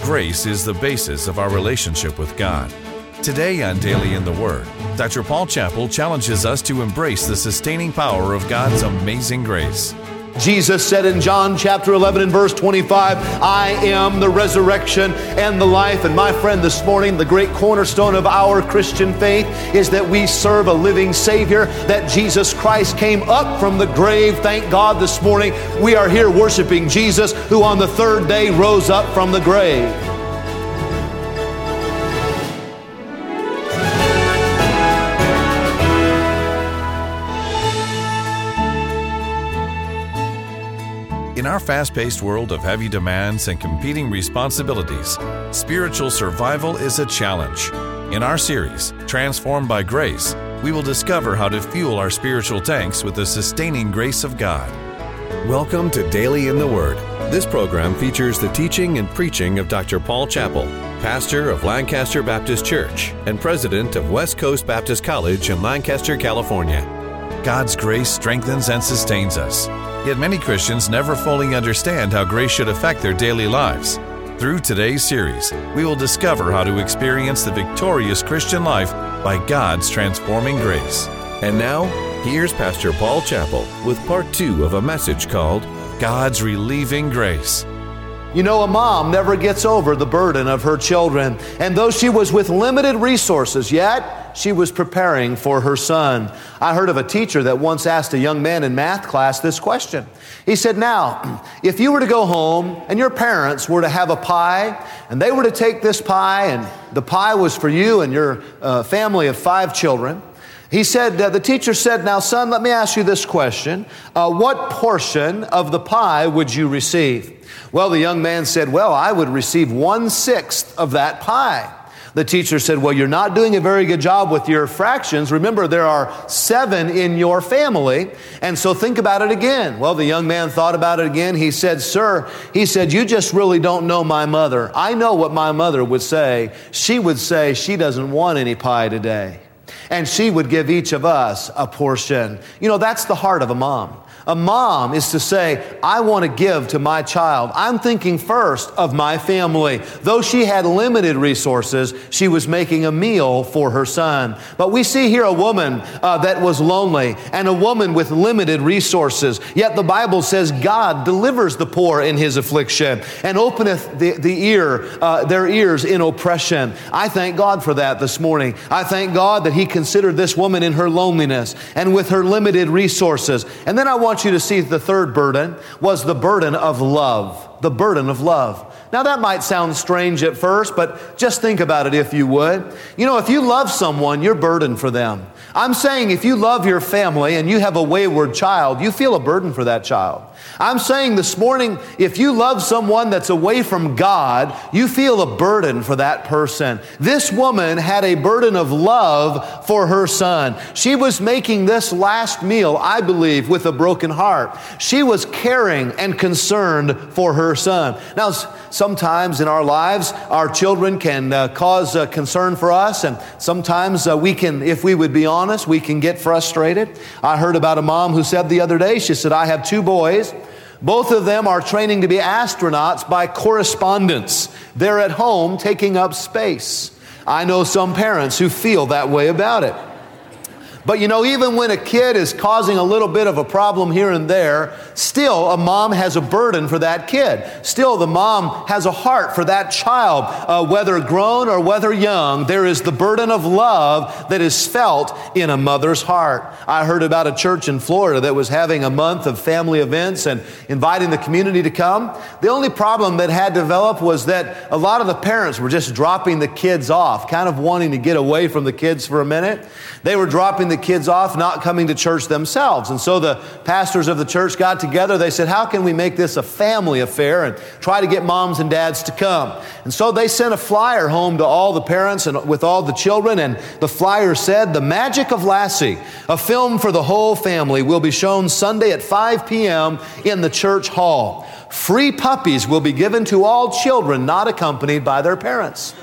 Grace is the basis of our relationship with God. Today on Daily in the Word, Dr. Paul Chappell challenges us to embrace the sustaining power of God's amazing grace. Jesus said in John chapter 11 and verse 25, I am the resurrection and the life. And my friend, this morning, the great cornerstone of our Christian faith is that we serve a living Savior, that Jesus Christ came up from the grave. Thank God this morning we are here worshiping Jesus, who on the third day rose up from the grave. In our fast-paced world of heavy demands and competing responsibilities, spiritual survival is a challenge. In our series, Transformed by Grace, we will discover how to fuel our spiritual tanks with the sustaining grace of God. Welcome to Daily in the Word. This program features the teaching and preaching of Dr. Paul Chappell, pastor of Lancaster Baptist Church and president of West Coast Baptist College in Lancaster, California. God's grace strengthens and sustains us. Yet many Christians never fully understand how grace should affect their daily lives. Through today's series, we will discover how to experience the victorious Christian life by God's transforming grace. And now, here's Pastor Paul Chappell with part 2 of a message called God's Relieving Grace. You know, a mom never gets over the burden of her children. And though she was with limited resources, yet she was preparing for her son. I heard of a teacher that once asked a young man in math class this question. He said, now, if you were to go home and your parents were to have a pie, and they were to take this pie, and the pie was for you and your family of 5 children, he said, the teacher said, now, son, let me ask you this question. What portion of the pie would you receive? Well, the young man said, well, I would receive 1/6 of that pie. The teacher said, well, you're not doing a very good job with your fractions. Remember, there are 7 in your family, and so think about it again. Well, the young man thought about it again. He said, sir, he said, you just really don't know my mother. I know what my mother would say. She would say she doesn't want any pie today, and she would give each of us a portion. You know, that's the heart of a mom. A mom is to say, I want to give to my child. I'm thinking first of my family. Though she had limited resources, she was making a meal for her son. But we see here a woman that was lonely and a woman with limited resources. Yet the Bible says God delivers the poor in his affliction and openeth their ears in oppression. I thank God for that this morning. I thank God that he considered this woman in her loneliness and with her limited resources. And then I want you to see the third burden was the burden of love. The burden of love. Now that might sound strange at first, but just think about it if you would. You know, if you love someone, you're burdened for them. I'm saying if you love your family and you have a wayward child, you feel a burden for that child. I'm saying this morning, if you love someone that's away from God, you feel a burden for that person. This woman had a burden of love for her son. She was making this last meal, I believe, with a broken heart. She was caring and concerned for her son. Now, sometimes in our lives, our children can cause concern for us, and sometimes we can, if we would be honest, we can get frustrated. I heard about a mom who said the other day, she said, I have 2 boys. Both of them are training to be astronauts by correspondence. They're at home taking up space. I know some parents who feel that way about it. But you know, even when a kid is causing a little bit of a problem here and there, still a mom has a burden for that kid. Still the mom has a heart for that child, whether grown or whether young. There is the burden of love that is felt in a mother's heart. I heard about a church in Florida that was having a month of family events and inviting the community to come. The only problem that had developed was that a lot of the parents were just dropping the kids off, kind of wanting to get away from the kids for a minute. They were dropping the kids off, not coming to church themselves. And so the pastors of the church got together. They said, how can we make this a family affair and try to get moms and dads to come? And so they sent a flyer home to all the parents and with all the children. And the flyer said, The Magic of Lassie, a film for the whole family, will be shown Sunday at 5 p.m. in the church hall. Free puppies will be given to all children not accompanied by their parents.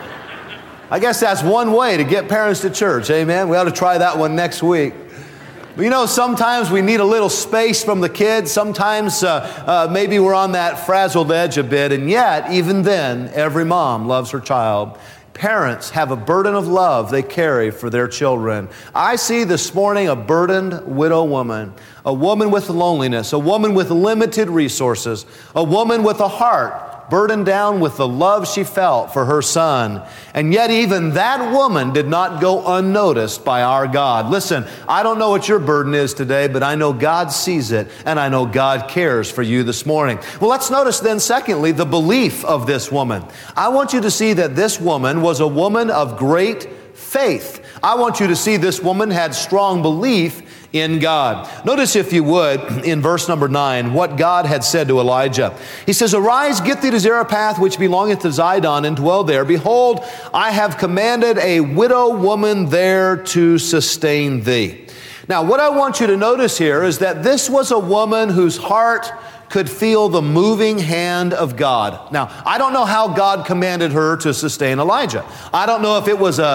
I guess that's one way to get parents to church. Amen. We ought to try that one next week. You know, sometimes we need a little space from the kids. Sometimes maybe we're on that frazzled edge a bit. And yet, even then, every mom loves her child. Parents have a burden of love they carry for their children. I see this morning a burdened widow woman, a woman with loneliness, a woman with limited resources, a woman with a heart burdened down with the love she felt for her son. And yet even that woman did not go unnoticed by our God. Listen, I don't know what your burden is today, but I know God sees it, and I know God cares for you this morning. Well, let's notice then, secondly, the belief of this woman. I want you to see that this woman was a woman of great faith. I want you to see this woman had strong belief in God. Notice, if you would, in verse number 9, what God had said to Elijah. He says, "Arise, get thee to Zarephath, which belongeth to Zidon, and dwell there. Behold, I have commanded a widow woman there to sustain thee." Now, what I want you to notice here is that this was a woman whose heart could feel the moving hand of God. Now, I don't know how God commanded her to sustain Elijah. I don't know if it was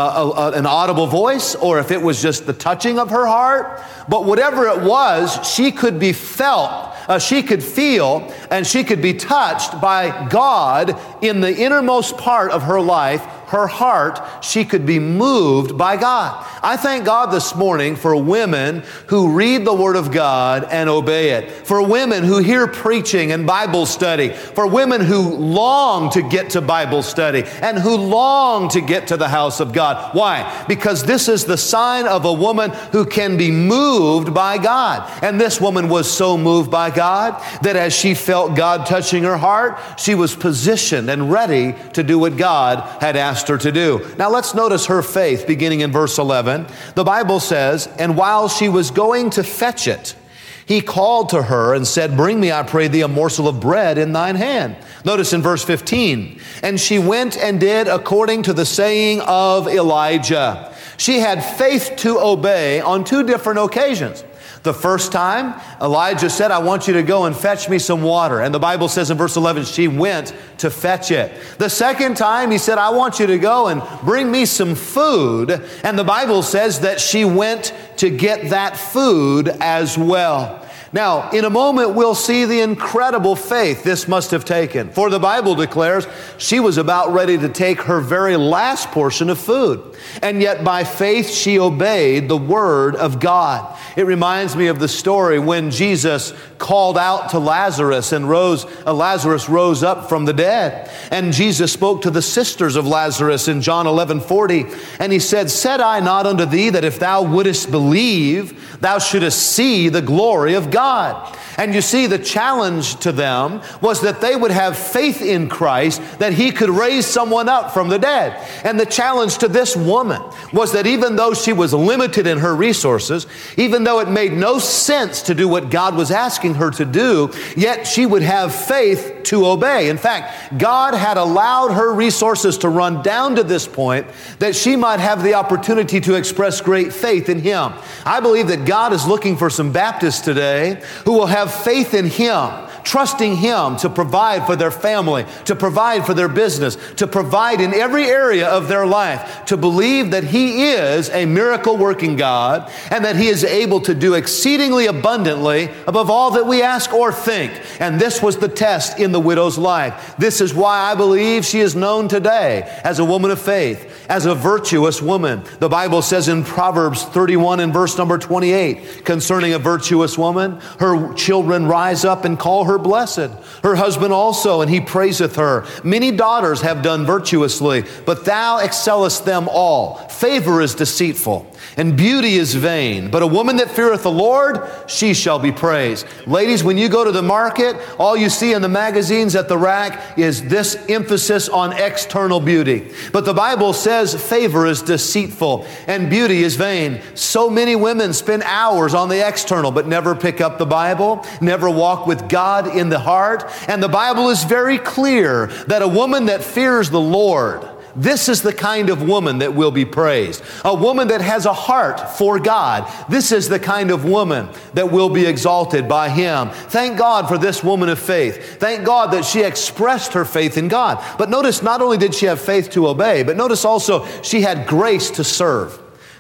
an audible voice or if it was just the touching of her heart. But whatever it was, she could be felt, she could feel, and she could be touched by God in the innermost part of her life. Her heart, she could be moved by God. I thank God this morning for women who read the Word of God and obey it. For women who hear preaching and Bible study. For women who long to get to Bible study and who long to get to the house of God. Why? Because this is the sign of a woman who can be moved by God. And this woman was so moved by God that as she felt God touching her heart, she was positioned and ready to do what God had asked her to do. Now let's notice her faith beginning in verse 11. The Bible says, "And while she was going to fetch it, he called to her and said, Bring me, I pray thee, a morsel of bread in thine hand." Notice in verse 15, "And she went and did according to the saying of Elijah." She had faith to obey on two different occasions. The first time, Elijah said, "I want you to go and fetch me some water." And the Bible says in verse 11, she went to fetch it. The second time, he said, "I want you to go and bring me some food." And the Bible says that she went to get that food as well. Now, in a moment, we'll see the incredible faith this must have taken. For the Bible declares she was about ready to take her very last portion of food. And yet by faith, she obeyed the word of God. It reminds me of the story when Jesus called out to Lazarus and Lazarus rose up from the dead. And Jesus spoke to the sisters of Lazarus in John 11:40. And he said, "Said I not unto thee that if thou wouldest believe, thou shouldest see the glory of God?" And you see, the challenge to them was that they would have faith in Christ, that he could raise someone up from the dead. And the challenge to this woman was that even though she was limited in her resources, even though it made no sense to do what God was asking her to do, yet she would have faith to obey. In fact, God had allowed her resources to run down to this point that she might have the opportunity to express great faith in him. I believe that God is looking for some Baptists today who will have faith in him, trusting him to provide for their family, to provide for their business, to provide in every area of their life, to believe that he is a miracle working God and that he is able to do exceedingly abundantly above all that we ask or think. And this was the test in the widow's life. This is why I believe she is known today as a woman of faith, as a virtuous woman. The Bible says in Proverbs 31 and verse number 28 concerning a virtuous woman, her children rise up and call her blessed. Her husband also, and he praiseth her. Many daughters have done virtuously, but thou excellest them all. Favor is deceitful, and beauty is vain. But a woman that feareth the Lord, she shall be praised. Ladies, when you go to the market, all you see in the magazines at the rack is this emphasis on external beauty. But the Bible says favor is deceitful, and beauty is vain. So many women spend hours on the external, but never pick up the Bible, never walk with God in the heart. And the Bible is very clear that a woman that fears the Lord, this is the kind of woman that will be praised. A woman that has a heart for God. This is the kind of woman that will be exalted by him. Thank God for this woman of faith. Thank God that she expressed her faith in God. But notice, not only did she have faith to obey, but notice also she had grace to serve.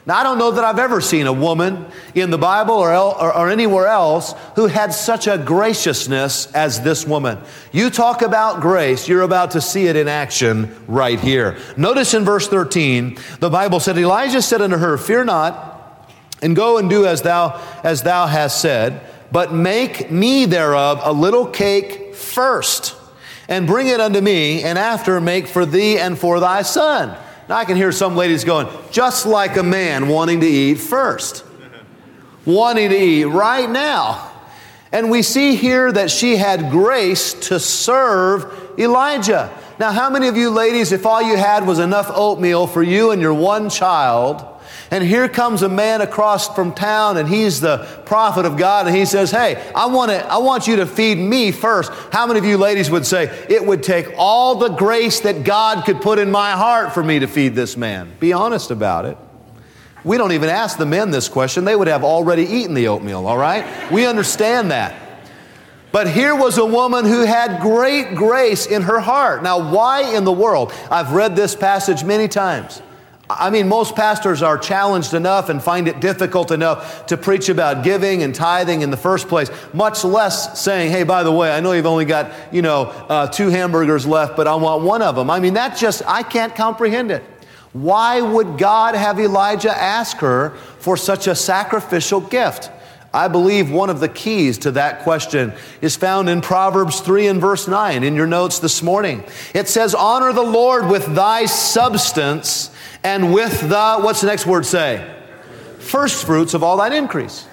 Now, I don't know that I've ever seen a woman in the Bible or anywhere else who had such a graciousness as this woman. You talk about grace, you're about to see it in action right here. Notice in verse 13, the Bible said, Elijah said unto her, Fear not, and go and do as thou hast said, but make me thereof a little cake first, and bring it unto me, and after make for thee and for thy son. Now I can hear some ladies going, just like a man wanting to eat first. Wanting to eat right now. And we see here that she had grace to serve Elijah. Now how many of you ladies, if all you had was enough oatmeal for you and your one child, and here comes a man across from town, and he's the prophet of God, and he says, hey, I want you to feed me first. How many of you ladies would say, it would take all the grace that God could put in my heart for me to feed this man? Be honest about it. We don't even ask the men this question. They would have already eaten the oatmeal, all right? We understand that. But here was a woman who had great grace in her heart. Now, why in the world? I've read this passage many times. I mean, most pastors are challenged enough and find it difficult enough to preach about giving and tithing in the first place, much less saying, hey, by the way, I know you've only got, 2 hamburgers left, but I want one of them. I mean, I can't comprehend it. Why would God have Elijah ask her for such a sacrificial gift? I believe one of the keys to that question is found in Proverbs 3 and verse 9 in your notes this morning. It says, honor the Lord with thy substance and with what's the next word say? First fruits of all thine increase.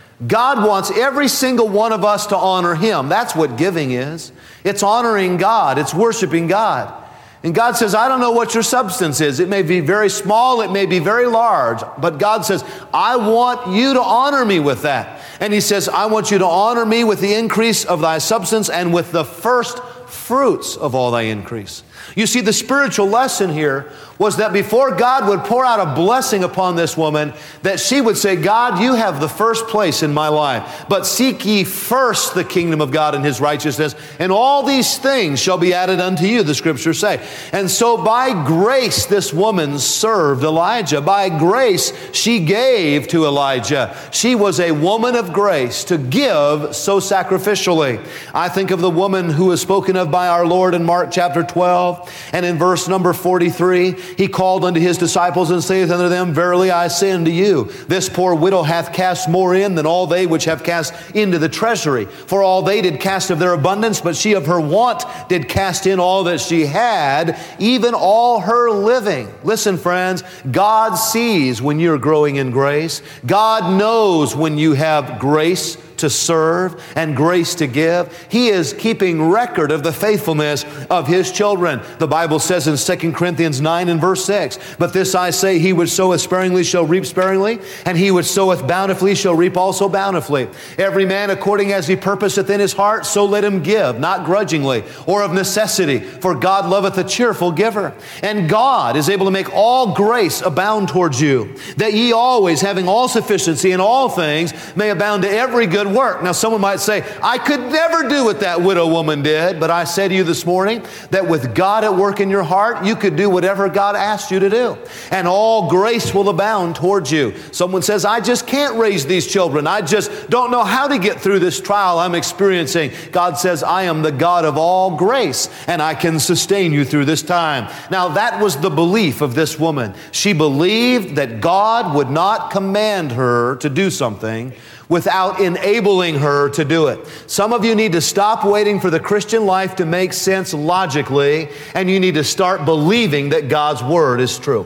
God wants every single one of us to honor Him. That's what giving is. It's honoring God. It's worshiping God. And God says, I don't know what your substance is. It may be very small, it may be very large, but God says, I want you to honor me with that. And He says, I want you to honor me with the increase of thy substance and with the first fruits of all thy increase. You see, the spiritual lesson here was that before God would pour out a blessing upon this woman, that she would say, God, you have the first place in my life. But seek ye first the kingdom of God and His righteousness, and all these things shall be added unto you, the Scriptures say. And so by grace, this woman served Elijah. By grace, she gave to Elijah. She was a woman of grace to give so sacrificially. I think of the woman who is spoken of by our Lord in Mark chapter 12, and in verse number 43, He called unto His disciples and saith unto them, Verily I say unto you, this poor widow hath cast more in than all they which have cast into the treasury. For all they did cast of their abundance, but she of her want did cast in all that she had, even all her living. Listen, friends, God sees when you're growing in grace. God knows when you have grace to serve and grace to give. He is keeping record of the faithfulness of His children. The Bible says in 2 Corinthians 9 and verse 6, But this I say, he which soweth sparingly shall reap sparingly, and he which soweth bountifully shall reap also bountifully. Every man according as he purposeth in his heart, so let him give, not grudgingly or of necessity, for God loveth a cheerful giver. And God is able to make all grace abound towards you, that ye always, having all sufficiency in all things, may abound to every good work. Now someone might say, I could never do what that widow woman did, but I say to you this morning that with God at work in your heart, you could do whatever God asked you to do, and all grace will abound towards you. Someone says, I just can't raise these children. I just don't know how to get through this trial I'm experiencing. God says, I am the God of all grace, and I can sustain you through this time. Now that was the belief of this woman. She believed that God would not command her to do something without enabling her to do it. Some of you need to stop waiting for the Christian life to make sense logically, and you need to start believing that God's Word is true.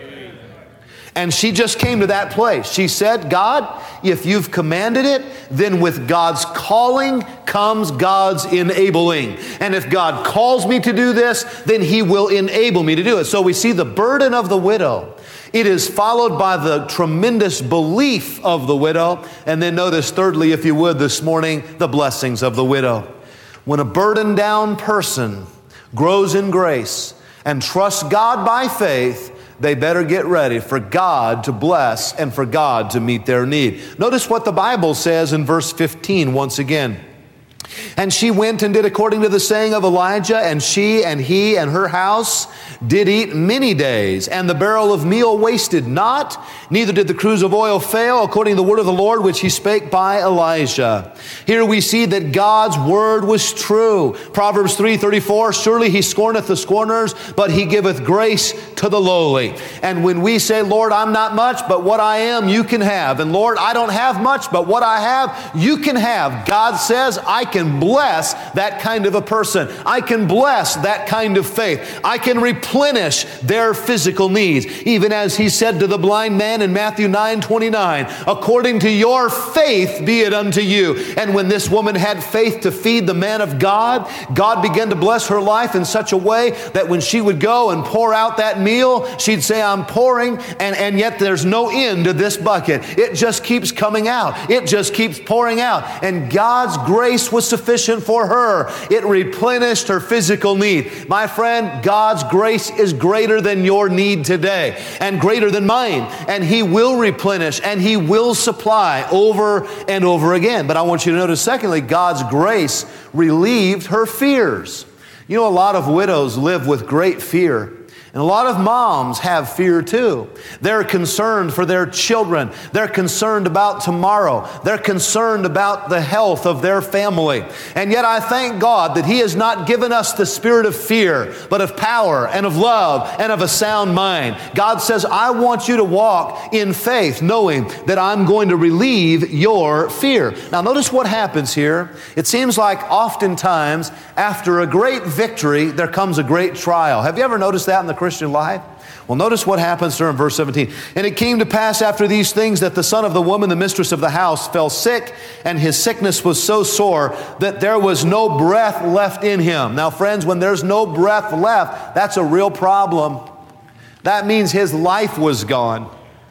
And she just came to that place. She said, God, if you've commanded it, then with God's calling comes God's enabling. And if God calls me to do this, then He will enable me to do it. So we see the burden of the widow. It is followed by the tremendous belief of the widow. And then notice thirdly, if you would this morning, the blessings of the widow. When a burdened down person grows in grace and trusts God by faith, they better get ready for God to bless and for God to meet their need. Notice what the Bible says in verse 15 once again. And she went and did according to the saying of Elijah, and she and he and her house did eat many days, and the barrel of meal wasted not, neither did the cruse of oil fail, according to the word of the Lord which he spake by Elijah. Here we see that God's word was true. Proverbs 3:34, surely he scorneth the scorners, but he giveth grace to the lowly. And when we say, Lord, I'm not much, but what I am, you can have. And Lord, I don't have much, but what I have, you can have. God says, I can bless that kind of a person. I can bless that kind of faith. I can replenish their physical needs. Even as he said to the blind man in Matthew 9:29, according to your faith be it unto you. And when this woman had faith to feed the man of God, God began to bless her life in such a way that when she would go and pour out that meal, she'd say, I'm pouring, and yet there's no end to this bucket. It just keeps coming out. It just keeps pouring out. And God's grace was sufficient for her. It replenished her physical need. My friend, God's grace is greater than your need today and greater than mine. And he will replenish and he will supply over and over again. But I want you to notice, secondly, God's grace relieved her fears. You know, a lot of widows live with great fear. And a lot of moms have fear too. They're concerned for their children. They're concerned about tomorrow. They're concerned about the health of their family. And yet I thank God that he has not given us the spirit of fear, but of power and of love and of a sound mind. God says, I want you to walk in faith, knowing that I'm going to relieve your fear. Now notice what happens here. It seems like oftentimes after a great victory, there comes a great trial. Have you ever noticed that in the Christian life? Well, notice what happens there in verse 17. And it came to pass after these things that the son of the woman, the mistress of the house, fell sick, and his sickness was so sore that there was no breath left in him. Now, friends, when there's no breath left, that's a real problem. That means his life was gone.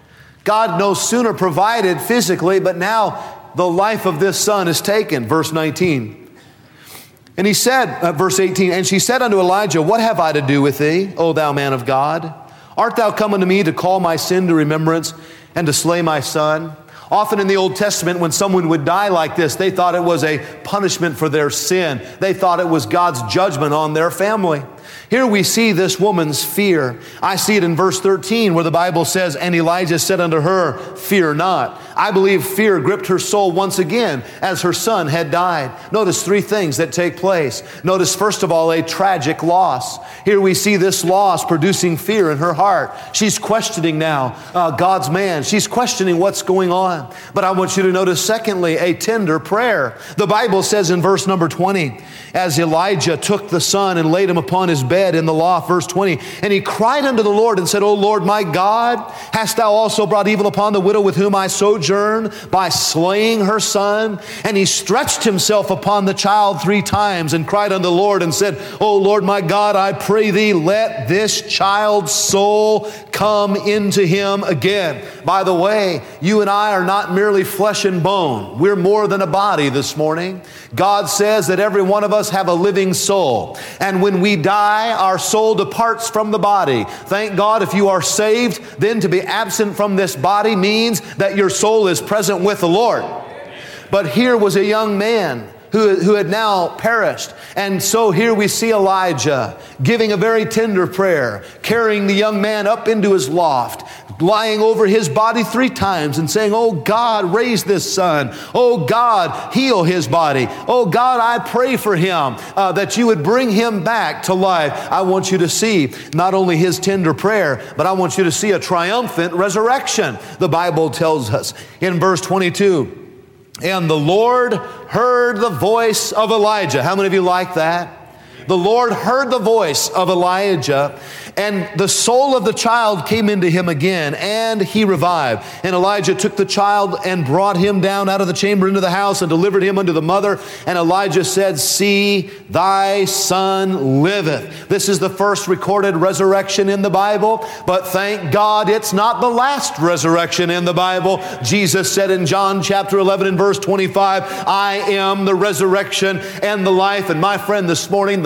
God no sooner provided physically, but now the life of this son is taken. Verse 19. And he said, verse 18, and she said unto Elijah, what have I to do with thee, O thou man of God? Art thou come unto me to call my sin to remembrance and to slay my son? Often in the Old Testament, when someone would die like this, they thought it was a punishment for their sin. They thought it was God's judgment on their family. Here we see this woman's fear. I see it in verse 13 where the Bible says, and Elijah said unto her, fear not. I believe fear gripped her soul once again as her son had died. Notice three things that take place. Notice, first of all, a tragic loss. Here we see this loss producing fear in her heart. She's questioning now God's man. She's questioning what's going on. But I want you to notice, secondly, a tender prayer. The Bible says in verse number 20, as Elijah took the son and laid him upon his bed in the loft, verse 20, and he cried unto the Lord and said, O Lord my God, hast thou also brought evil upon the widow with whom I sojourn by slaying her son? And he stretched himself upon the child 3 times and cried unto the Lord and said, O Lord my God, I pray thee, let this child's soul come into him again. By the way, you and I are not merely flesh and bone. We're more than a body this morning. God says that every one of us have a living soul. And when we die, our soul departs from the body. Thank God if you are saved, then to be absent from this body means that your soul is present with the Lord. But here was a young man who had now perished. And so here we see Elijah giving a very tender prayer, carrying the young man up into his loft, lying over his body 3 times and saying, oh God, raise this son. Oh God, heal his body. Oh God, I pray for him that you would bring him back to life. I want you to see not only his tender prayer, but I want you to see a triumphant resurrection. The Bible tells us in verse 22, and the Lord heard the voice of Elijah. How many of you like that? The Lord heard the voice of Elijah, and the soul of the child came into him again, and he revived. And Elijah took the child and brought him down out of the chamber into the house and delivered him unto the mother. And Elijah said, see, thy son liveth. This is the first recorded resurrection in the Bible, but thank God it's not the last resurrection in the Bible. Jesus said in John chapter 11 and verse 25, I am the resurrection and the life. And my friend, this morning, the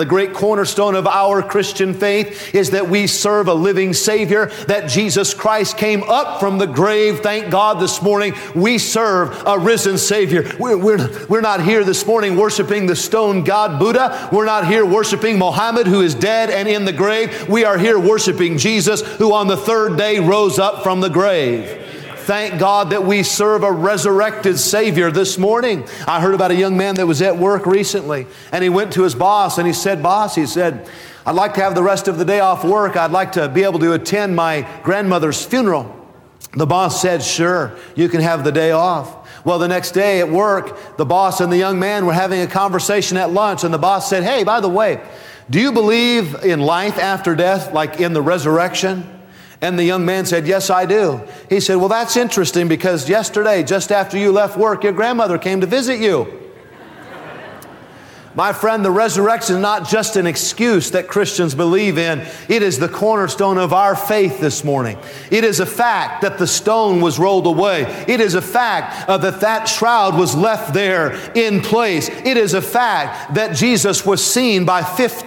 great cornerstone of our Christian faith is that we serve a living Savior, that Jesus Christ came up from the grave. Thank God this morning we serve a risen Savior. We're not here this morning worshiping the stone god Buddha. We're not here worshiping Mohammed, who is dead and in the grave. We are here worshiping Jesus, who on the third day rose up from the grave. Thank God that we serve a resurrected Savior this morning. I heard about a young man that was at work recently, and he went to his boss and he said, "Boss," he said, "I'd like to have the rest of the day off work. I'd like to be able to attend my grandmother's funeral." The boss said, "Sure, you can have the day off." Well, the next day at work, the boss and the young man were having a conversation at lunch, and the boss said, "Hey, by the way, do you believe in life after death, like in the resurrection?" And the young man said, "Yes, I do." He said, "Well, that's interesting because yesterday, just after you left work, your grandmother came to visit you." My friend, the resurrection is not just an excuse that Christians believe in. It is the cornerstone of our faith this morning. It is a fact that the stone was rolled away. It is a fact that shroud was left there in place. It is a fact that Jesus was seen by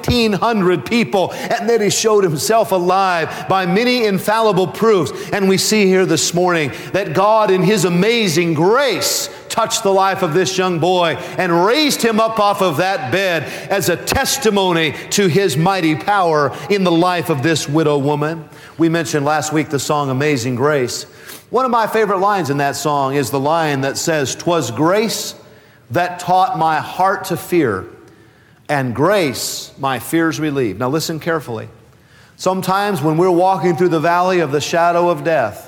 1,500 people and that He showed Himself alive by many infallible proofs. And we see here this morning that God in His amazing grace touched the life of this young boy and raised him up off of that bed as a testimony to His mighty power in the life of this widow woman. We mentioned last week the song Amazing Grace. One of my favorite lines in that song is the line that says, "'Twas grace that taught my heart to fear, and grace my fears relieved." Now listen carefully. Sometimes when we're walking through the valley of the shadow of death,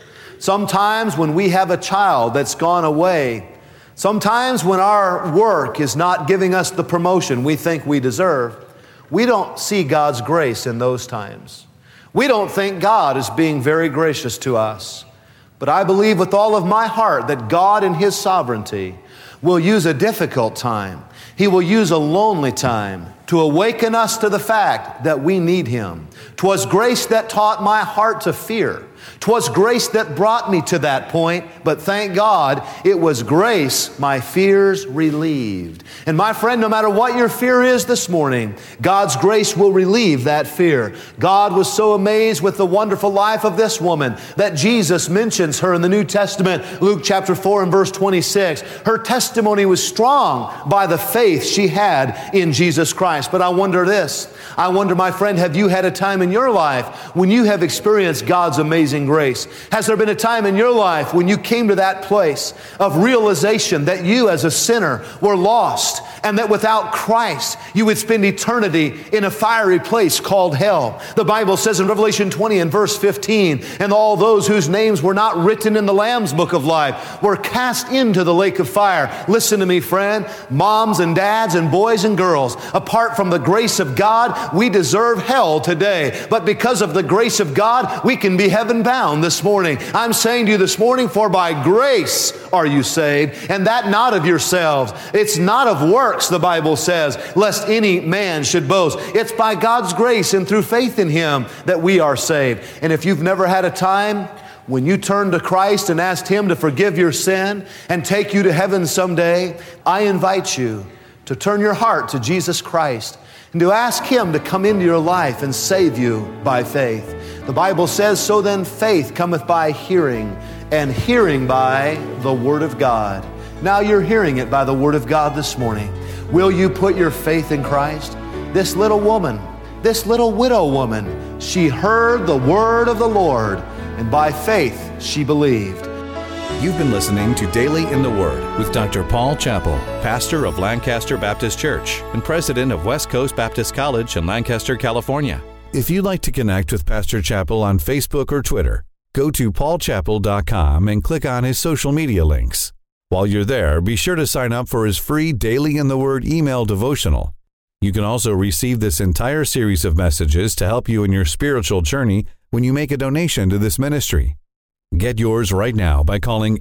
sometimes when we have a child that's gone away, sometimes when our work is not giving us the promotion we think we deserve, we don't see God's grace in those times. We don't think God is being very gracious to us. But I believe with all of my heart that God in His sovereignty will use a difficult time. He will use a lonely time to awaken us to the fact that we need Him. 'Twas grace that taught my heart to fear. 'Twas grace that brought me to that point, but thank God it was grace my fears relieved. And my friend, no matter what your fear is this morning, God's grace will relieve that fear. God was so amazed with the wonderful life of this woman that Jesus mentions her in the New Testament, Luke chapter 4 and verse 26. Her testimony was strong by the faith she had in Jesus Christ. But I wonder this. I wonder, my friend, have you had a time in your life when you have experienced God's amazing grace? Has there been a time in your life when you came to that place of realization that you as a sinner were lost and that without Christ you would spend eternity in a fiery place called hell? The Bible says in Revelation 20 and verse 15, "And all those whose names were not written in the Lamb's book of life were cast into the lake of fire." Listen to me, friend. Moms and dads and boys and girls, apart from the grace of God, we deserve hell today. But because of the grace of God, we can be heaven bound this morning. I'm saying to you this morning, for by grace are you saved, and that not of yourselves. It's not of works, the Bible says, lest any man should boast. It's by God's grace and through faith in Him that we are saved. And if you've never had a time when you turned to Christ and asked Him to forgive your sin and take you to heaven someday, I invite you to turn your heart to Jesus Christ and to ask Him to come into your life and save you by faith. The Bible says, "So then faith cometh by hearing, and hearing by the Word of God." Now you're hearing it by the Word of God this morning. Will you put your faith in Christ? This little woman, this little widow woman, she heard the word of the Lord, and by faith she believed. You've been listening to Daily in the Word with Dr. Paul Chappell, pastor of Lancaster Baptist Church and president of West Coast Baptist College in Lancaster, California. If you'd like to connect with Pastor Chappell on Facebook or Twitter, go to paulchappell.com and click on his social media links. While you're there, be sure to sign up for his free Daily in the Word email devotional. You can also receive this entire series of messages to help you in your spiritual journey when you make a donation to this ministry. Get yours right now by calling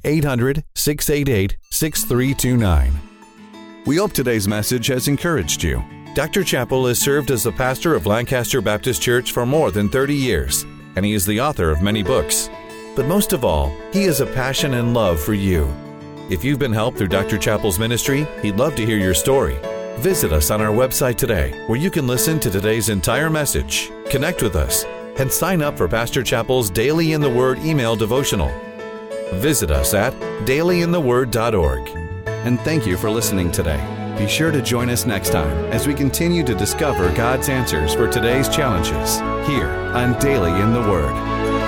800-688-6329. We hope today's message has encouraged you. Dr. Chappell has served as the pastor of Lancaster Baptist Church for more than 30 years, and he is the author of many books. But most of all, he has a passion and love for you. If you've been helped through Dr. Chappell's ministry, he'd love to hear your story. Visit us on our website today, where you can listen to today's entire message, connect with us, and sign up for Pastor Chappell's Daily in the Word email devotional. Visit us at dailyintheword.org. And thank you for listening today. Be sure to join us next time as we continue to discover God's answers for today's challenges here on Daily in the Word.